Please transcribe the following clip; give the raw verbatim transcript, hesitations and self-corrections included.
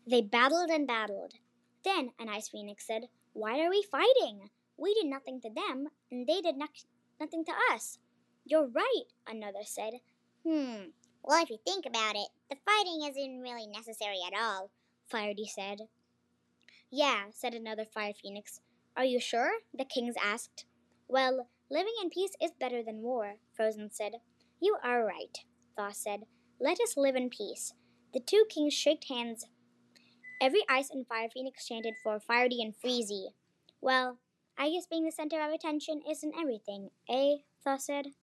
They battled and battled. Then an Ice Phoenix said, "Why are we fighting? We did nothing to them, and they did no- nothing to us." "You're right," another said. Hmm, well, if you think about it, the fighting isn't really necessary at all, Firedy said. "Yeah," said another Fire Phoenix. "Are you sure?" the kings asked. "Well, living in peace is better than war," Frozen said. "You are right," Thaw said. "Let us live in peace." The two kings shook hands. Every Ice and Fire Phoenix chanted for Firedy and Freezy. "Well, I guess being the center of attention isn't everything, eh?" Thaw said.